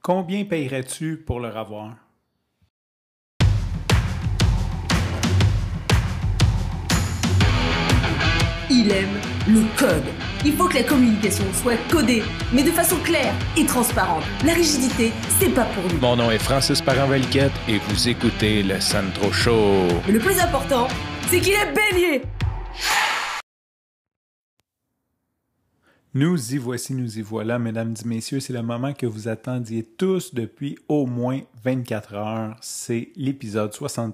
Combien payerais-tu pour le revoir? Il aime le code. Il faut que la communication soit codée, mais de façon claire et transparente. La rigidité, c'est pas pour nous. Mon nom est Francis Parent-Valquette et vous écoutez le Sandro Show. Mais le plus important, c'est qu'il est bélier. Nous y voici, nous y voilà, mesdames et messieurs. C'est le moment que vous attendiez tous depuis au moins 24 heures. C'est l'épisode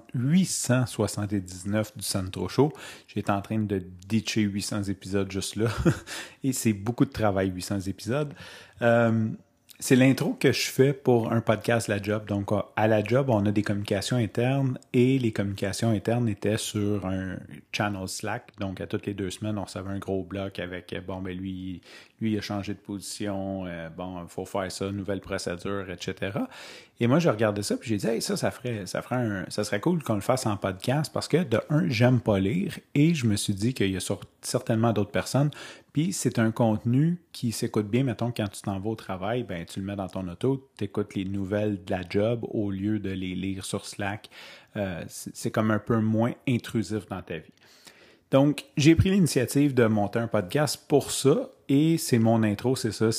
879 du Sandro Show. J'étais en train de ditcher 800 épisodes juste là. Et c'est beaucoup de travail, 800 épisodes. C'est l'intro que je fais pour un podcast La Job. Donc, à La Job, on a des communications internes et les communications internes étaient sur un channel Slack. Donc, à toutes les 2 semaines, on recevait un gros bloc avec, lui, il a changé de position, il faut faire ça, nouvelle procédure, etc. Et moi, je regardais ça puis j'ai dit, hey, ça serait cool qu'on le fasse en podcast parce que, de un, j'aime pas lire et je me suis dit qu'il y a certainement d'autres personnes. Puis c'est un contenu qui s'écoute bien, mettons, quand tu t'en vas au travail, ben tu le mets dans ton auto, tu écoutes les nouvelles de la job au lieu de les lire sur Slack. C'est comme un peu moins intrusif dans ta vie. Donc, j'ai pris l'initiative de monter un podcast pour ça et c'est mon intro, c'est ça,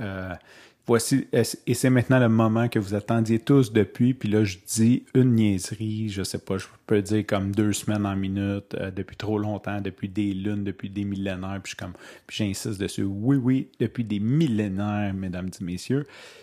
voici, et c'est maintenant le moment que vous attendiez tous depuis, puis là, je dis une niaiserie, je sais pas, je peux dire comme 2 semaines en minute, depuis trop longtemps, depuis des lunes, depuis des millénaires, puis j'insiste dessus, oui, depuis des millénaires, mesdames et messieurs.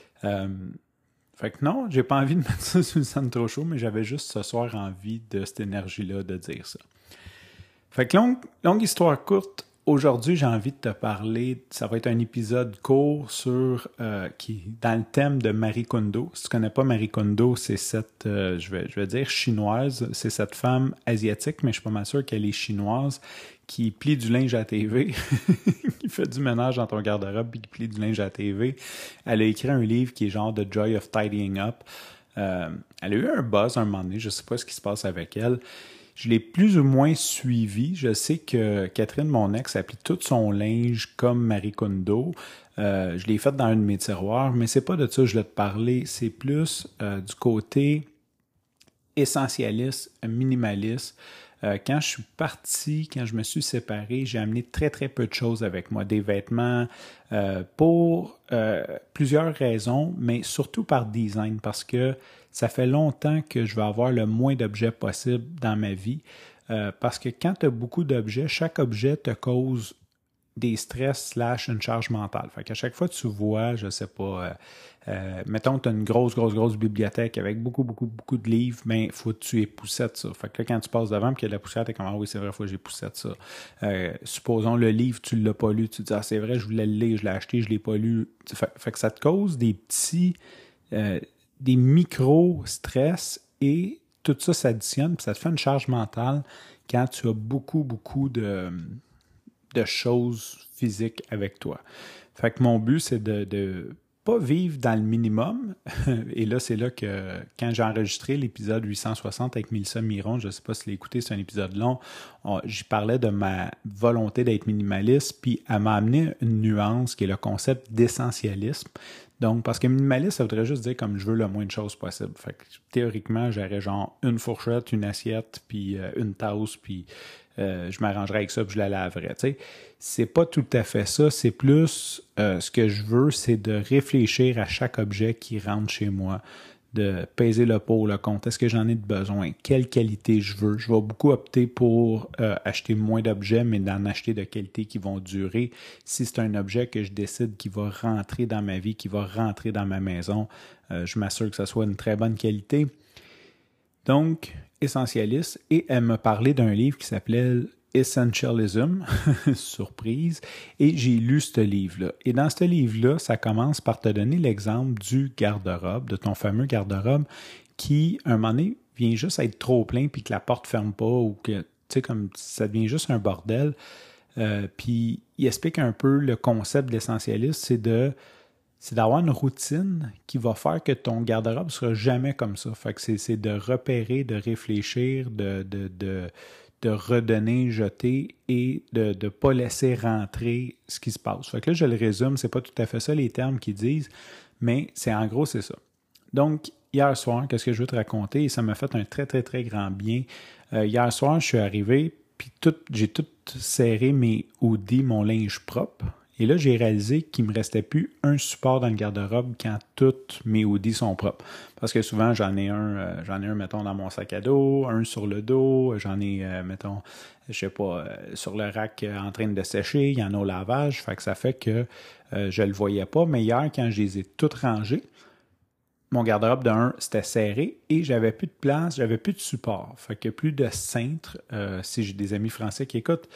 Fait que non, j'ai pas envie de mettre ça sur le Sandro Show, mais j'avais juste ce soir envie de cette énergie-là de dire ça. Fait que longue histoire courte, aujourd'hui, j'ai envie de te parler, ça va être un épisode court sur qui dans le thème de Marie Kondo. Si tu connais pas Marie Kondo, c'est cette, je vais dire chinoise, c'est cette femme asiatique, mais je suis pas mal sûr qu'elle est chinoise, qui plie du linge à la TV, qui fait du ménage dans ton garde-robe, puis qui plie du linge à la TV. Elle a écrit un livre qui est genre The Joy of Tidying Up. Elle a eu un buzz un moment donné, je sais pas ce qui se passe avec elle. Je l'ai plus ou moins suivi. Je sais que Catherine, mon ex, a pris tout son linge comme Marie Kondo. Je l'ai fait dans un de mes tiroirs, mais c'est pas de ça que je voulais te parler. C'est plus du côté essentialiste, minimaliste. Quand je suis parti, quand je me suis séparé, j'ai amené très, très peu de choses avec moi. Des vêtements pour plusieurs raisons, mais surtout par design, parce que ça fait longtemps que je vais avoir le moins d'objets possible dans ma vie. Parce que quand tu as beaucoup d'objets, chaque objet te cause des stress / une charge mentale. Fait qu'à chaque fois que tu vois, je sais pas, mettons que tu as une grosse bibliothèque avec beaucoup de livres, mais il faut que tu époussettes ça. Fait que là, quand tu passes devant et qu'il y a de la poussière, tu es comme, ah oui, c'est vrai, il faut que j'époussette ça. Supposons le livre, tu ne l'as pas lu, tu te dis, ah c'est vrai, je voulais le lire, je l'ai acheté, je ne l'ai pas lu. Fait que ça te cause des petits, des micro-stress et tout ça s'additionne, puis ça te fait une charge mentale quand tu as beaucoup de choses physiques avec toi. Fait que mon but, c'est de pas vivre dans le minimum. Et là, c'est là que, quand j'ai enregistré l'épisode 860 avec Mélissa Miron, je ne sais pas si l'écouter, c'est un épisode long, j'y parlais de ma volonté d'être minimaliste, puis elle m'a amené une nuance qui est le concept d'essentialisme. Donc, parce que minimaliste, ça voudrait juste dire comme je veux le moins de choses possible. Fait que théoriquement, j'aurais genre une fourchette, une assiette, puis une tasse, puis je m'arrangerais avec ça puis je la laverais. Tu sais, c'est pas tout à fait ça. C'est plus ce que je veux, c'est de réfléchir à chaque objet qui rentre chez moi, de peser le pour, le contre. Est-ce que j'en ai de besoin? Quelle qualité je veux? Je vais beaucoup opter pour acheter moins d'objets, mais d'en acheter de qualité qui vont durer. Si c'est un objet que je décide qui va rentrer dans ma vie, qui va rentrer dans ma maison, je m'assure que ça soit une très bonne qualité. Donc, essentialiste, et elle m'a parlé d'un livre qui s'appelait Essentialism, surprise, et j'ai lu ce livre-là. Et dans ce livre-là, ça commence par te donner l'exemple du garde-robe, de ton fameux garde-robe, qui, un moment donné, vient juste être trop plein, puis que la porte ne ferme pas, ou que, tu sais, comme ça devient juste un bordel. Puis, il explique un peu le concept de l'essentialiste, c'est d'avoir une routine qui va faire que ton garde-robe ne sera jamais comme ça. Fait que c'est de repérer, de réfléchir, de de redonner, jeter et de ne pas laisser rentrer ce qui se passe. Fait que là, je le résume, c'est pas tout à fait ça les termes qu'ils disent, mais en gros, c'est ça. Donc, hier soir, qu'est-ce que je veux te raconter? Et ça m'a fait un très, très, très grand bien. Hier soir, je suis arrivé, puis j'ai tout serré mes hoodies, mon linge propre. Et là, j'ai réalisé qu'il ne me restait plus un support dans le garde-robe quand tous mes hoodies sont propres. Parce que souvent, j'en ai un, mettons, dans mon sac à dos, un sur le dos, j'en ai, mettons, je sais pas, sur le rack en train de sécher, il y en a au lavage. Fait que ça fait que je le voyais pas. Mais hier, quand je les ai toutes rangées, mon garde-robe c'était serré et j'avais plus de place, j'avais plus de support. Fait que plus de cintre, si j'ai des amis français qui écoutent.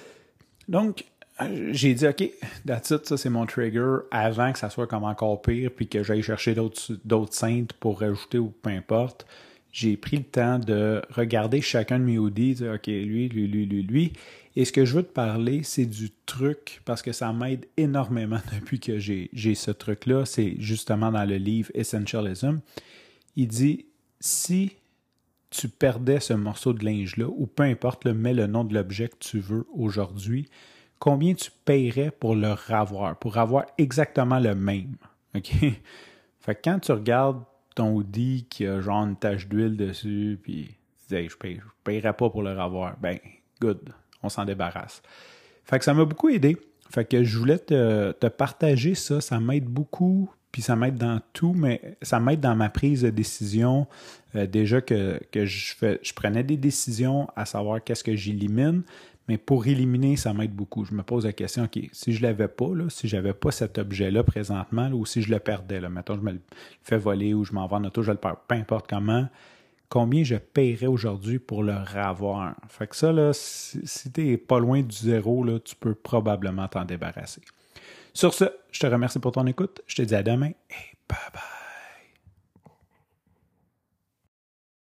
Donc, j'ai dit, OK, that's it, ça c'est mon trigger avant que ça soit comme encore pire puis que j'aille chercher d'autres cintres pour rajouter ou peu importe. J'ai pris le temps de regarder chacun de mes hoodies, dire, OK, lui. Et ce que je veux te parler, c'est du truc parce que ça m'aide énormément depuis que j'ai ce truc-là. C'est justement dans le livre Essentialism. Il dit, si tu perdais ce morceau de linge-là, ou peu importe, mets le nom de l'objet que tu veux aujourd'hui, combien tu paierais pour le revoir, pour avoir exactement le même. OK? Fait que quand tu regardes ton hoodie qui a genre une tache d'huile dessus, puis tu dis, hey, je paierais pas pour le revoir, ben, good, on s'en débarrasse. Fait que ça m'a beaucoup aidé. Fait que je voulais te partager ça m'aide beaucoup, puis ça m'aide dans tout, mais ça m'aide dans ma prise de décision. Déjà que je prenais des décisions à savoir qu'est-ce que j'élimine, mais pour éliminer, ça m'aide beaucoup. Je me pose la question, OK, si je ne l'avais pas, là, si je n'avais pas cet objet-là présentement, là, ou si je le perdais, là, mettons, je me le fais voler ou je m'en vais en auto, je le perds, peu importe comment, combien je paierais aujourd'hui pour le revoir? Fait que ça, là, si tu n'es pas loin du zéro, là, tu peux probablement t'en débarrasser. Sur ce, je te remercie pour ton écoute. Je te dis à demain et bye bye.